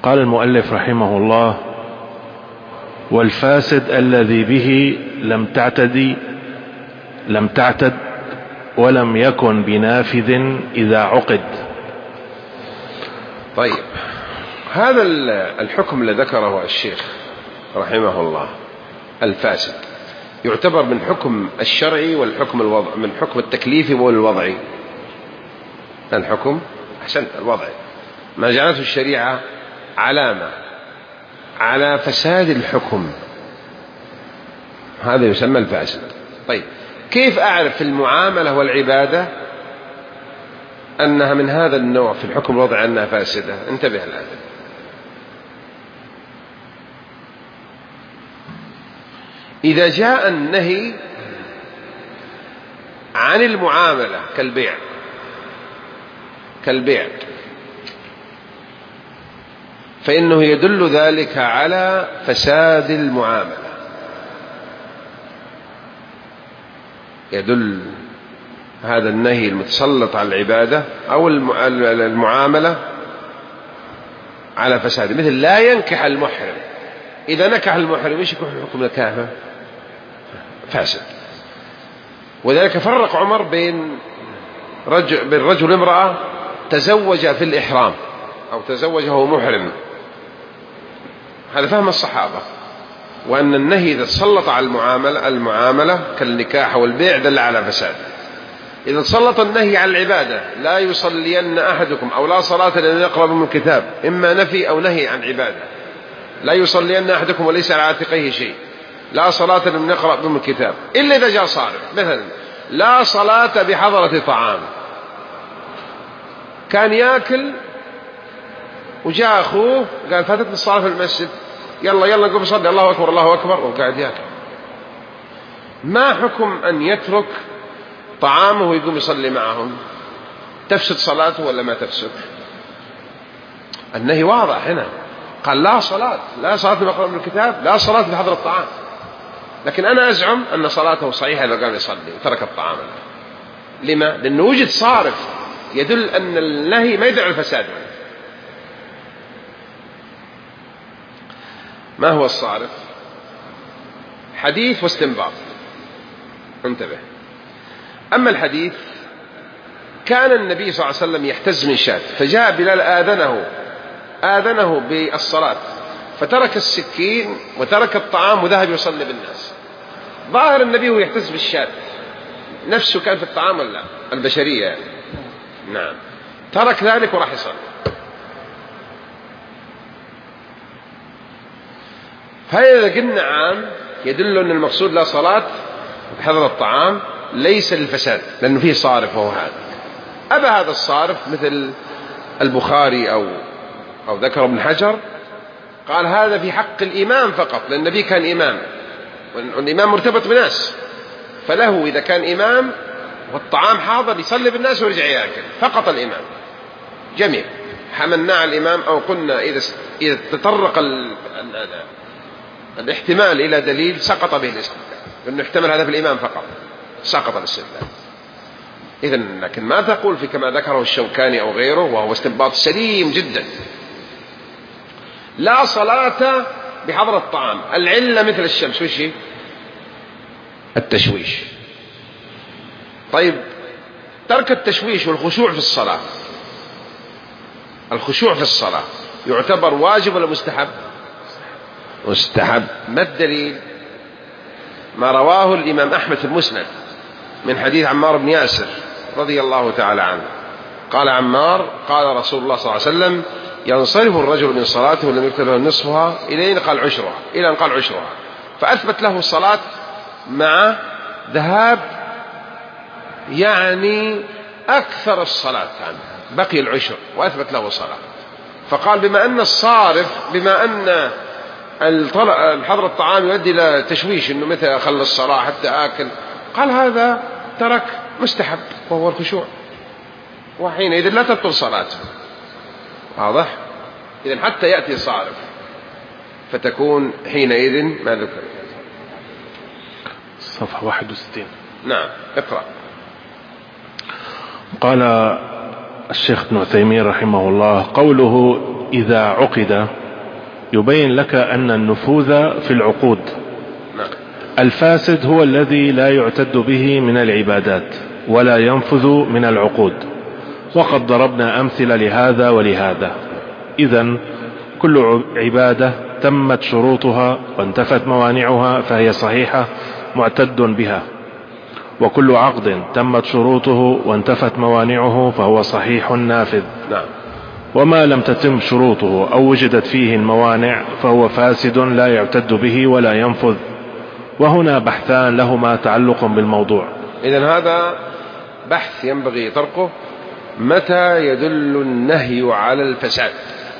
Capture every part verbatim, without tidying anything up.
قال المؤلف رحمه الله: والفاسد الذي به لم تعتدي لم تعتد ولم يكن بنافذ إذا عقد. طيب، هذا الحكم الذي ذكره الشيخ رحمه الله الفاسد يعتبر من حكم الشرعي والحكم الوضع من حكم التكليفي والوضعي. الحكم أحسنت الوضعي، ما جعلته الشريعة علامة على فساد الحكم، هذا يسمى الفاسد. طيب، كيف أعرف في المعاملة والعبادة أنها من هذا النوع في الحكم الوضعي أنها فاسدة؟ انتبه الآن. إذا جاء النهي عن المعاملة كالبيع كالبيع فإنه يدل ذلك على فساد المعاملة، يدل هذا النهي المتسلط على العبادة أو المعاملة على فساد. مثل لا ينكح المحرم، إذا نكح المحرم إيش يكون حكم نكاحه؟ فاسد. وذلك فرق عمر بين رجل بين رجل وامرأة تزوج في الإحرام أو تزوج وهو محرم، هذا فهم الصحابة، وأن النهي إذا تسلط على المعاملة المعاملة كالنكاح والبيع دل على فساد. إذا تسلط النهي على العبادة لا يصلين أحدكم أو لا صلاة لمن يقرب من الكتاب، إما نفي أو نهي عن عبادة. لا يصلين أحدكم وليس على عاتقيه شيء، لا صلاة لمن يقرأ من الكتاب، إلا إذا جاء صارف. مثلا لا صلاة بحضرة طعام، كان يأكل وجاء أخوه قال فاتتني الصلاة في المسجد، يلا يلا قم صلي، الله أكبر الله أكبر، وقاعد يأكل. ما حكم أن يترك طعامه ويقوم يصلي معهم؟ تفسد صلاته ولا ما تفسد؟ النهي واضح هنا، قال لا صلاة، لا صلاة بمقرأ من الكتاب، لا صلاة بحضر الطعام. لكن أنا أزعم أن صلاته صحيحة إذا قام يصلي وترك الطعام. لما؟ لأنه وجد صارف يدل أن النهي ما يدل على الفساد. ما هو الصارف؟ حديث واستنباط، انتبه. أما الحديث، كان النبي صلى الله عليه وسلم يحتز من شاة، فجاء بلال آذنه آذنه بالصلاة، فترك السكين وترك الطعام وذهب يصلي بالناس. ظاهر النبي هو يحتز بالشاة، نفسه كان في الطعام ولا البشرية يعني. نعم، ترك ذلك وراح يصلي. فإذا قلنا عام يدل أن المقصود لا صلاة بحضر الطعام ليس للفساد، لأنه فيه صارف وهو هذا. أبى هذا الصارف مثل البخاري أو أو ذكر ابن حجر، قال هذا في حق الإمام فقط، لأن النبي كان إمام والإمام مرتبط بناس، فله إذا كان إمام والطعام حاضر يصلي بالناس ويرجع يأكل فقط الإمام. جميل، حملنا على الإمام أو قلنا إذا إذا تطرق ال... الاحتمال إلى دليل سقط به الاستدلال، لأنه احتمل هذا في الإمام فقط سقط الاستدلال. إذن لكن ما تقول في كما ذكره الشوكاني أو غيره، وهو استنباط سليم جدا، لا صلاة بحضر الطعام، العلة مثل الشمس، وش هي؟ التشويش. طيب، ترك التشويش والخشوع في الصلاة، الخشوع في الصلاة يعتبر واجب ولا مستحب؟ مستحب. ما الدليل؟ ما رواه الإمام أحمد في المسند من حديث عمار بن ياسر رضي الله تعالى عنه، قال عمار قال رسول الله صلى الله عليه وسلم: ينصرف الرجل من صلاته ولم يكتب له نصفها إلى أن قال عشرها إلى أن قال عشرها، فأثبت له الصلاة مع ذهاب يعني أكثر الصلاة عنه، بقي العشر وأثبت له الصلاة. فقال بما أن الصارف بما أن الحضر الطعام يؤدي إلى تشويش، إنه متى أخلص الصلاة حتى آكل، قال هذا ترك مستحب وهو الخشوع، وحينئذ لا تبطل صلاته. واضح؟ إذن حتى يأتي صارف فتكون حينئذ ما ذكر. صفحة واحد وستين. نعم، اقرأ. قال الشيخ ابن عثيمين رحمه الله: قوله إذا عقد يبين لك أن النفوذ في العقود. الفاسد هو الذي لا يعتد به من العبادات ولا ينفذ من العقود، وقد ضربنا أمثلة لهذا ولهذا. إذن كل عبادة تمت شروطها وانتفت موانعها فهي صحيحة معتد بها، وكل عقد تمت شروطه وانتفت موانعه فهو صحيح نافذ. نعم. وما لم تتم شروطه أو وجدت فيه الموانع فهو فاسد لا يعتد به ولا ينفذ. وهنا بحثان لهما تعلق بالموضوع. إذن هذا بحث ينبغي طرقه. متى يدل النهي على الفساد؟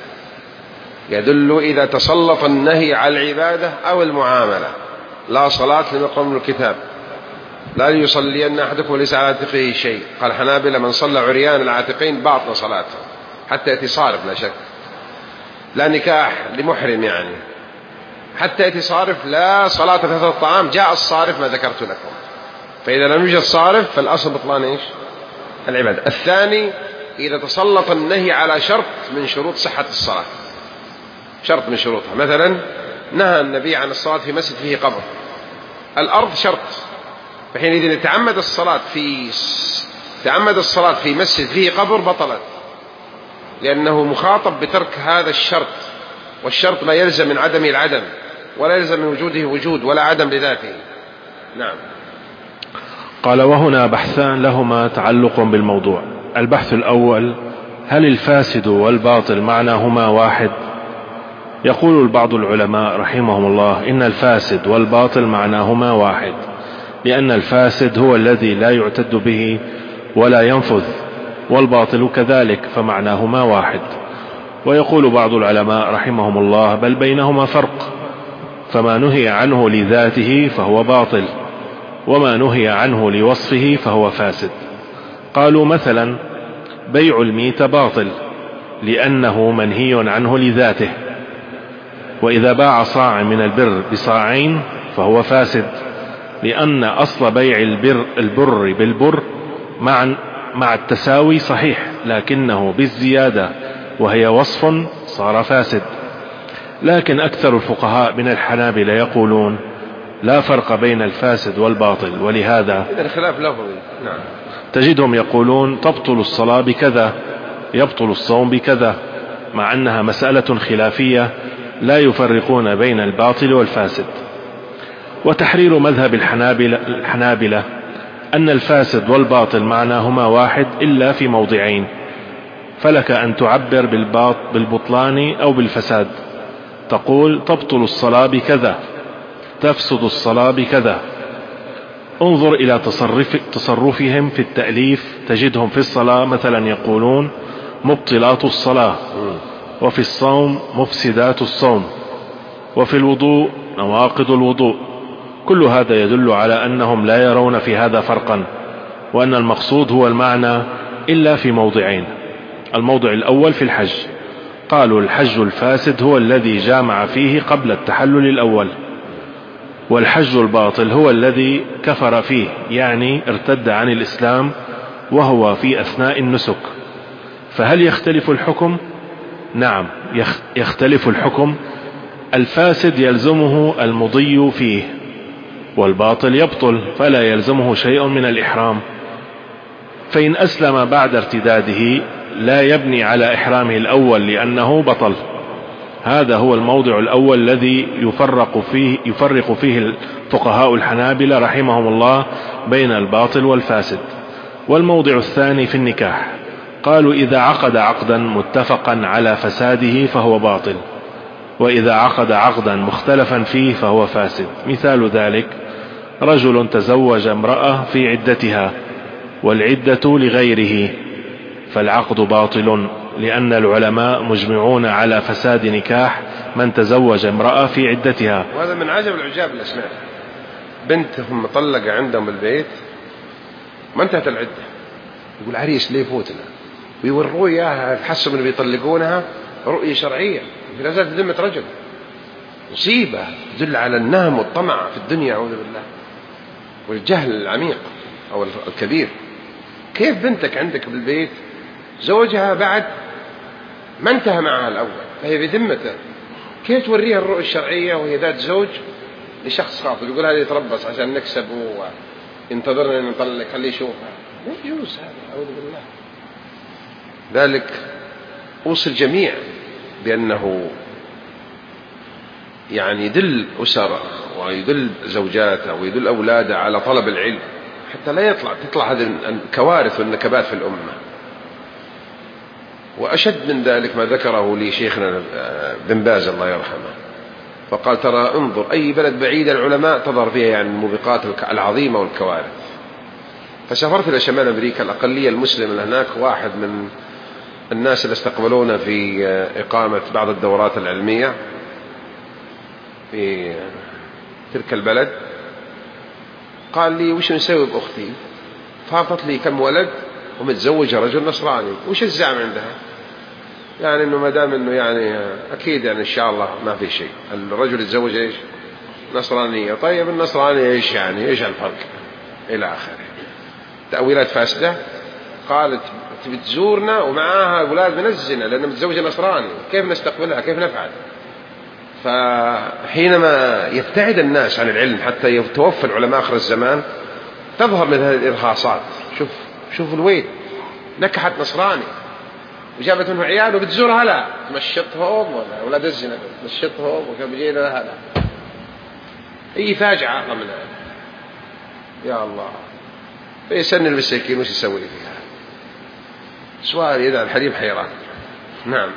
يدل إذا تسلط النهي على العبادة أو المعاملة. لا صلاة لما قام الكتاب، لا يصلين أحدكم وليس على عاتقه شيء. قال حنابلة من صلى عريان العاتقين باطل صلاته حتى يأتي صارف، لا شك. لا نكاح لمحرم يعني حتى يأتي صارف. لا صلاة في هذا الطعام، جاء الصارف ما ذكرت لكم. فإذا لم يوجد صارف فالأصل بطلان إيش؟ العبادة. الثاني إذا تسلط النهي على شرط من شروط صحة الصلاة، شرط من شروطها. مثلا نهى النبي عن الصلاة في مسجد فيه قبر، الأرض شرط، فحينئذ يتعمد الصلاة في تعمد الصلاة في مسجد فيه قبر بطلت، لأنه مخاطب بترك هذا الشرط، والشرط لا يلزم من عدمه العدم ولا يلزم من وجوده وجود ولا عدم لذاته. نعم. قال وهنا بحثان لهما تعلق بالموضوع. البحث الأول: هل الفاسد والباطل معناهما واحد؟ يقول بعض العلماء رحمهم الله إن الفاسد والباطل معناهما واحد، لأن الفاسد هو الذي لا يعتد به ولا ينفذ، والباطل كذلك فمعناهما واحد. ويقول بعض العلماء رحمهم الله بل بينهما فرق، فما نهي عنه لذاته فهو باطل، وما نهي عنه لوصفه فهو فاسد. قالوا مثلا بيع الميت باطل لأنه منهي عنه لذاته، وإذا باع صاع من البر بصاعين فهو فاسد، لأن أصل بيع البر, البر بالبر مع, مع التساوي صحيح، لكنه بالزيادة وهي وصف صار فاسد. لكن أكثر الفقهاء من الحنابلة يقولون لا فرق بين الفاسد والباطل، ولهذا الخلاف لفظي. نعم. تجدهم يقولون تبطل الصلاة بكذا، يبطل الصوم بكذا، مع أنها مسألة خلافية لا يفرقون بين الباطل والفاسد. وتحرير مذهب الحنابلة, الحنابلة أن الفاسد والباطل معناهما واحد إلا في موضعين، فلك أن تعبر بالبطلان أو بالفساد. تقول تبطل الصلاة بكذا، تفسد الصلاة بكذا. انظر إلى تصرف تصرفهم في التأليف، تجدهم في الصلاة مثلا يقولون مبطلات الصلاة، وفي الصوم مفسدات الصوم، وفي الوضوء نواقض الوضوء. كل هذا يدل على أنهم لا يرون في هذا فرقا، وأن المقصود هو المعنى إلا في موضعين. الموضع الأول في الحج، قالوا الحج الفاسد هو الذي جامع فيه قبل التحلل الأول، والحج الباطل هو الذي كفر فيه، يعني ارتد عن الإسلام وهو في أثناء النسك. فهل يختلف الحكم؟ نعم يختلف الحكم. الفاسد يلزمه المضي فيه، والباطل يبطل فلا يلزمه شيء من الإحرام. فإن أسلم بعد ارتداده لا يبني على إحرامه الأول لأنه بطل. هذا هو الموضع الأول الذي يفرق فيه, يفرق فيه الفقهاء الحنابلة رحمهم الله بين الباطل والفاسد. والموضع الثاني في النكاح، قالوا إذا عقد عقدا متفقا على فساده فهو باطل، وإذا عقد عقدا مختلفا فيه فهو فاسد. مثال ذلك رجل تزوج امرأة في عدتها والعدة لغيره، فالعقد باطل، لأن العلماء مجمعون على فساد نكاح من تزوج امرأة في عدتها. وهذا من عجب العجاب الأسماء. بنتهم مطلقة عندهم بالبيت ما انتهت العدة، يقول عريس ليه فوتنا، ويوروه إياها تحسب أنه بيطلقونها رؤية شرعية في نزلت ذمة رجل. مصيبة تدل على النهم والطمع في الدنيا، أعوذ بالله، والجهل العميق أو الكبير. كيف بنتك عندك بالبيت زوجها بعد ما انتهى معها الأول فهي بذمته، كيف توريها الرؤية الشرعية وهي ذات زوج لشخص خاطب يقول هذا يتربص عشان نكسبه وينتظرنا نطلق خليه يشوفها؟ لا يجوز هذا، أعوذ بالله. ذلك أوصي الجميع بأنه يعني يدل أسره ويدل زوجاته ويدل أولاده على طلب العلم حتى لا يطلع تطلع هذه الكوارث والنكبات في الأمة. وأشد من ذلك ما ذكره لي شيخنا بن باز الله يرحمه، فقال ترى انظر أي بلد بعيد العلماء تظهر فيها يعني الموبقات العظيمة والكوارث. فسافرت إلى شمال أمريكا، الأقلية المسلمة هناك واحد من الناس اللي استقبلونا في إقامة بعض الدورات العلمية في تلك البلد، قال لي وش نسوي بأختي؟ فاضت لي كم ولد ومتزوجة رجل نصراني، وش الزعم عندها؟ يعني انه ما دام انه يعني اكيد يعني ان شاء الله ما في شيء، الرجل يتزوج ايش؟ نصرانية. طيب النصرانية ايش يعني؟ ايش الفرق؟ الى اخره. تأويلات فاسدة. قالت تبي تزورنا ومعاها اولاد من الزنا لانها متزوجة نصراني، كيف نستقبلها؟ كيف نفعل؟ فحينما يبتعد الناس عن العلم حتى يتوفى العلماء آخر الزمان تظهر مثل هذه الإرهاصات. شوف شوف الويل، نكحت نصراني وجابت منه عيال وبتزورها، لا تمشطهم ولا أولاد الزنا تمشطهم وكم جينا لها لا. أي فاجعة أعظم من هذا يا الله. فيسن المساكين وش يسوي فيها؟ سؤال يدعى الحليم حيران. نعم.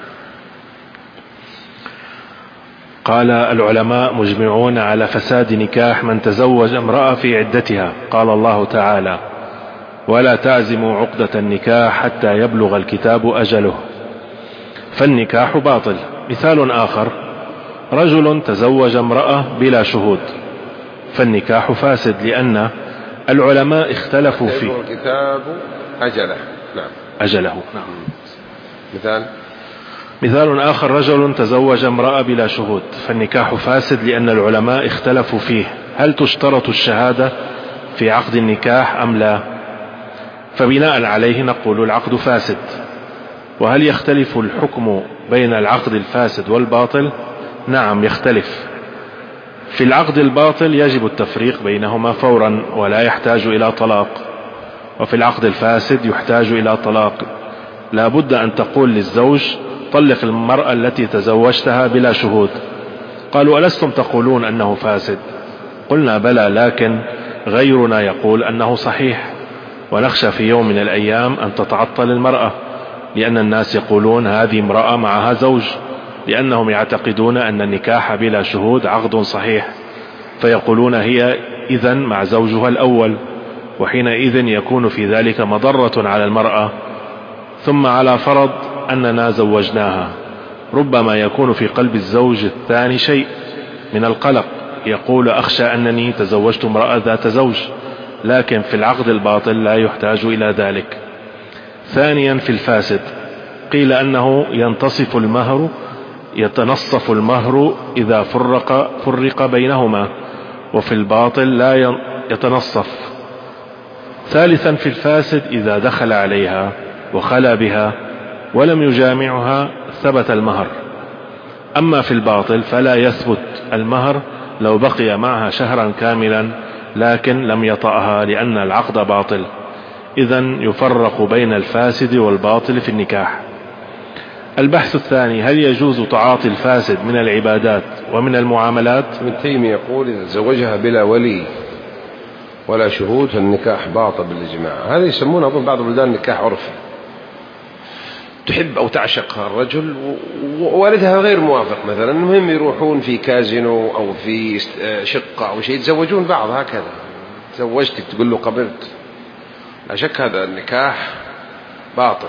قال العلماء مجمعون على فساد نكاح من تزوج امرأة في عدتها. قال الله تعالى ولا تعزموا عقدة النكاح حتى يبلغ الكتاب أجله، فالنكاح باطل. مثال آخر رجل تزوج امرأة بلا شهود، فالنكاح فاسد لأن العلماء اختلفوا فيه. الكتاب أجله. نعم أجله. نعم. مثال مثال آخر رجل تزوج امرأة بلا شهود، فالنكاح فاسد لأن العلماء اختلفوا فيه هل تشترط الشهادة في عقد النكاح أم لا، فبناء عليه نقول العقد فاسد. وهل يختلف الحكم بين العقد الفاسد والباطل؟ نعم يختلف. في العقد الباطل يجب التفريق بينهما فورا ولا يحتاج إلى طلاق، وفي العقد الفاسد يحتاج إلى طلاق. لا بد أن تقول للزوج طلق المرأة التي تزوجتها بلا شهود. قالوا ألستم تقولون أنه فاسد؟ قلنا بلى، لكن غيرنا يقول أنه صحيح، ونخشى في يوم من الأيام أن تتعطل المرأة، لأن الناس يقولون هذه امرأة معها زوج، لأنهم يعتقدون أن النكاح بلا شهود عقد صحيح، فيقولون هي إذن مع زوجها الأول، وحينئذ يكون في ذلك مضرة على المرأة. ثم على فرض أننا زوجناها، ربما يكون في قلب الزوج الثاني شيء من القلق، يقول أخشى أنني تزوجت امرأة ذات زوج، لكن في العقد الباطل لا يحتاج إلى ذلك. ثانيا في الفاسد قيل أنه ينتصف المهر يتنصف المهر إذا فرق, فرق بينهما، وفي الباطل لا يتنصف. ثالثا في الفاسد إذا دخل عليها وخلى بها ولم يجامعها ثبت المهر. أما في الباطل فلا يثبت المهر لو بقي معها شهرا كاملا لكن لم يطأها، لأن العقد باطل. إذن يفرق بين الفاسد والباطل في النكاح. البحث الثاني هل يجوز تعاطي الفاسد من العبادات ومن المعاملات؟ ابن تيمية يقول إذا تزوجها بلا ولي ولا شهود فالنكاح باطل بالإجماع. هذا يسمونه أظن بعض البلدان نكاح عرفي، تحب أو تعشق الرجل ووالدها غير موافق مثلا، المهم يروحون في كازينو أو في شقة أو شيء يتزوجون بعض هكذا، تزوجتك تقول له قبلت. لا شك هذا النكاح باطل،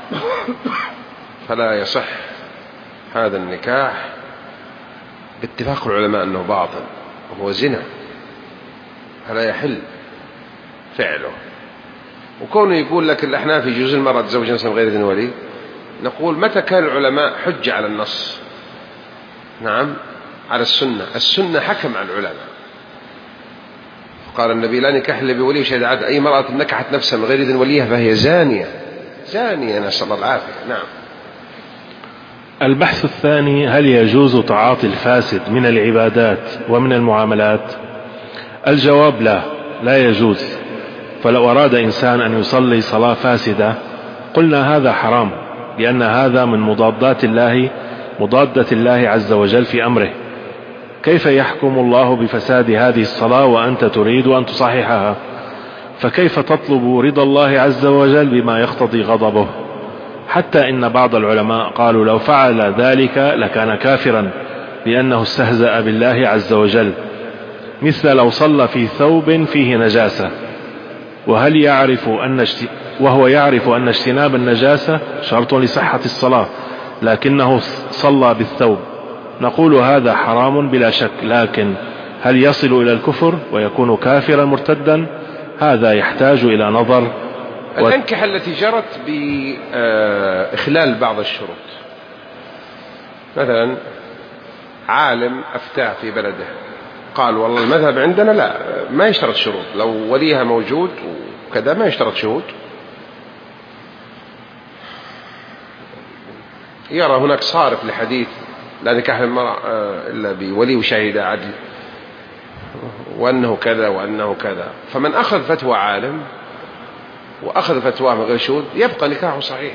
فلا يصح هذا النكاح باتفاق العلماء أنه باطل وهو زنا، فلا يحل فعله. وكونه يقول لك الأحناف يجوز المرأة تزوج نفسها من غير إذن ولي، نقول متى كان العلماء حجة على النص؟ نعم على السنة. السنة حكم على العلماء، قال النبي لا نكاح إلا بولي وشهد عدل. أي مرأة نكحت نفسها من غير إذن وليها فهي زانية، زانية نسأل الله العافية. نعم. البحث الثاني: هل يجوز تعاطي الفاسد من العبادات ومن المعاملات؟ الجواب: لا لا يجوز. فلو أراد إنسان أن يصلي صلاة فاسدة قلنا هذا حرام، لأن هذا من مضادات الله مضادة الله عز وجل في أمره. كيف يحكم الله بفساد هذه الصلاة وأنت تريد أن تصححها؟ فكيف تطلب رضا الله عز وجل بما يقتضي غضبه؟ حتى إن بعض العلماء قالوا لو فعل ذلك لكان كافرا، لأنه استهزأ بالله عز وجل، مثل لو صلى في ثوب فيه نجاسة وهل يعرف أن اشت... وهو يعرف أن اجتناب النجاسة شرط لصحة الصلاة، لكنه صلى بالثوب، نقول هذا حرام بلا شك. لكن هل يصل إلى الكفر ويكون كافرا مرتدا؟ هذا يحتاج إلى نظر. و... الأنكحة التي جرت بإخلال بعض الشروط، مثلا عالم أفتاه في بلده قال والله المذهب عندنا لا ما يشترط شروط، لو وليها موجود وكذا ما يشترط شهود. يرى هناك صارف لحديث لا نكاح المرأة إلا بولي وشهيد عدل، وأنه كذا وأنه كذا، فمن أخذ فتوى عالم وأخذ فتوى من غير شهود يبقى نكاحه صحيح،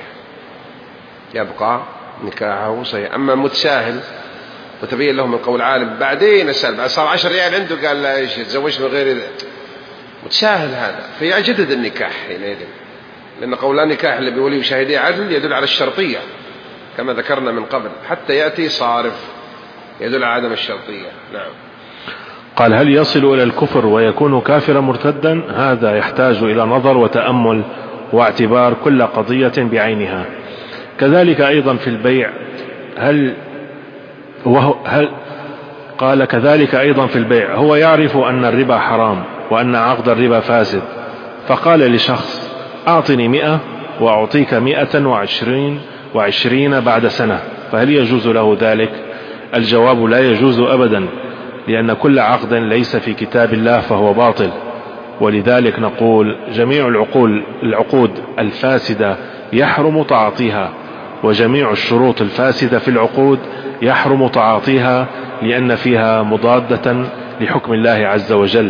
يبقى نكاحه صحيح. أما متساهل وتبين له من قول عالم بعدين السالب صار عشر ريال عنده قال لا ايش تزوجت من غير متساهل، هذا فيجدد النكاح حينئذ، لأن قول لا نكاح إلا بولي وشهيدي عدل يدل على الشرطية كما ذكرنا من قبل، حتى يأتي صارف يدل على عدم الشرطية. نعم. قال: هل يصل إلى الكفر ويكون كافرا مرتدا؟ هذا يحتاج إلى نظر وتأمل واعتبار كل قضية بعينها. كذلك أيضا في البيع، هل وهو هل قال كذلك أيضا في البيع هو يعرف أن الربا حرام وأن عقد الربا فاسد، فقال لشخص أعطني مئة وأعطيك مئة وعشرين وعشرين بعد سنة، فهل يجوز له ذلك؟ الجواب: لا يجوز أبدا، لأن كل عقد ليس في كتاب الله فهو باطل. ولذلك نقول جميع العقول العقود الفاسدة يحرم تعاطيها، وجميع الشروط الفاسدة في العقود يحرم تعاطيها، لأن فيها مضادة لحكم الله عز وجل.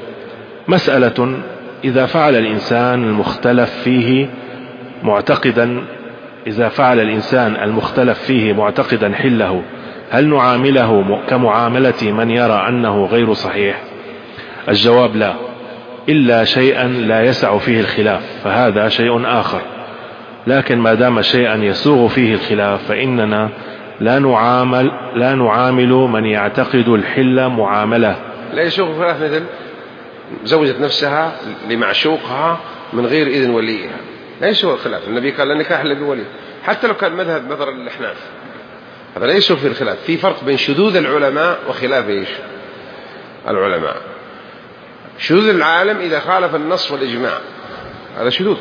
مسألة: إذا فعل الإنسان المختلف فيه معتقدا إذا فعل الإنسان المختلف فيه معتقدا حله، هل نعامله كمعاملة من يرى أنه غير صحيح؟ الجواب: لا، إلا شيئا لا يسع فيه الخلاف، فهذا شيء آخر. لكن ما دام شيئا يسوغ فيه الخلاف فإننا لا نعامل لا نعامل من يعتقد الحل معاملة. لا يسوغ الخلاف، مثل زوجت نفسها لمعشوقها من غير إذن وليها، لا يسوغ الخلاف. النبي قال لا نكاح إلا بولي، حتى لو كان مذهب نظر الأحناف، هذا لا يسوغ فيه الخلاف. في فرق بين شذوذ العلماء وخلاف ايش العلماء. شذوذ العالم إذا خالف النص والإجماع هذا شذوذ،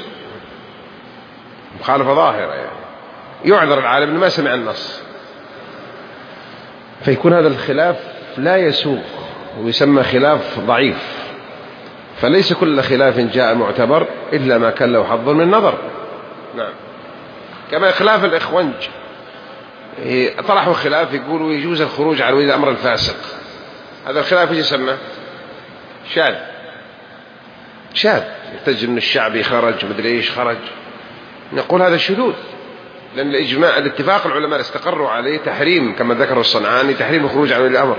مخالفة ظاهرة، يعني يعذر العالم إنه ما سمع النص، فيكون هذا الخلاف لا يسوغ ويسمى خلاف ضعيف. فليس كل خلاف جاء معتبر إلا ما كان له حظ من النظر. نعم. كما خلاف الإخوانج طرحوا خلاف يقولوا يجوز الخروج على ولي الأمر الفاسق، هذا الخلاف ايش يسمى؟ شاذ. شاذ يحتج ان الشعبي خرج ومدري ايش خرج، نقول هذا شذوذ، لأن الإجماع الاتفاق العلماء استقروا عليه تحريم، كما ذكر الصنعاني تحريم الخروج على ولي الأمر،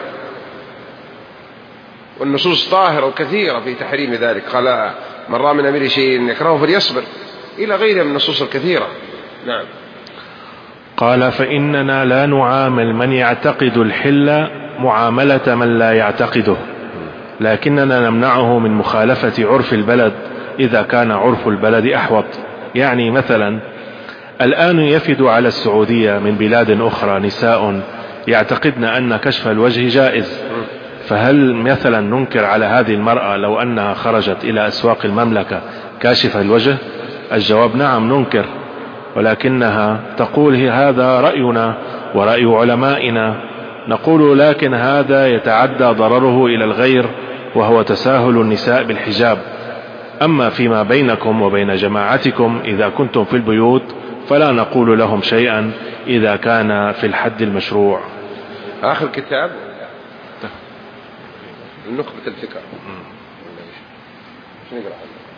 والنصوص ظاهرة وكثيرة في تحريم ذلك. قال من رأى من أمير شيء يكرهه فليصبر، إلى غيرها من النصوص الكثيرة. نعم. قال: فإننا لا نعامل من يعتقد الحل معاملة من لا يعتقده، لكننا نمنعه من مخالفة عرف البلد إذا كان عرف البلد أحوط. يعني مثلا الآن يفد على السعودية من بلاد أخرى نساء يعتقدن أن كشف الوجه جائز، فهل مثلا ننكر على هذه المرأة لو أنها خرجت إلى أسواق المملكة كاشف الوجه؟ الجواب: نعم ننكر، ولكنها تقول هذا رأينا ورأي علمائنا. نقول لكن هذا يتعدى ضرره إلى الغير، وهو تساهل النساء بالحجاب. أما فيما بينكم وبين جماعتكم إذا كنتم في البيوت فلا نقول لهم شيئا، إذا كان في الحد المشروع. آخر كتاب نخبة الفكر. شنو يقرأ عنه؟